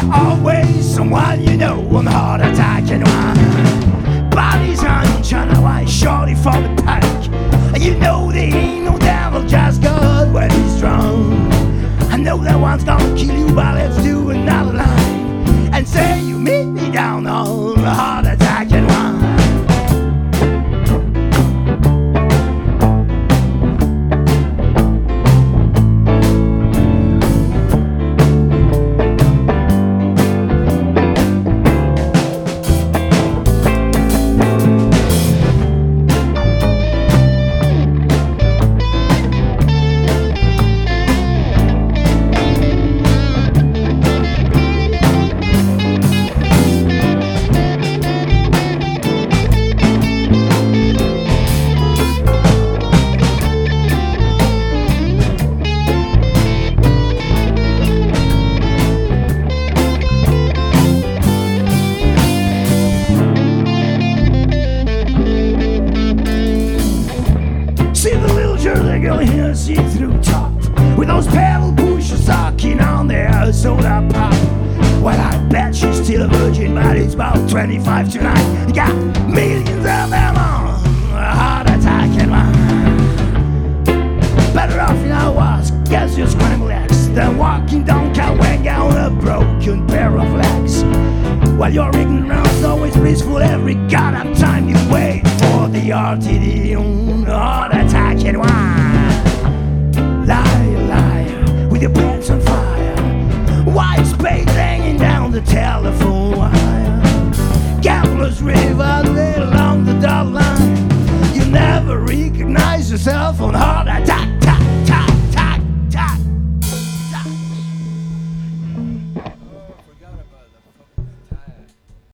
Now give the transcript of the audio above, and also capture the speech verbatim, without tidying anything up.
Always someone you know on the heart attack and one. Bodies on China White, shorty for the pike. You know there ain't no devil, just God when he's drunk. I know that one's gonna kill you, but let's do another line and say you meet me down on the heart attack and one. Here, see through top with those pedal pushers sucking on their soda pop. Well, I bet she's still a virgin, but it's about twenty-five tonight. You got millions of them on a heart attack and one. Better off in our was, guess you scramble eggs than walking down Cahuenga on a broken pair of legs. While your ignorance always blissful, every goddamn time you wait for the R T D on a heart attack and one. Liar, liar, with your pants on fire, white spade hanging down the telephone wire. Gamblers river along the dot line. You never recognize yourself on heart attack.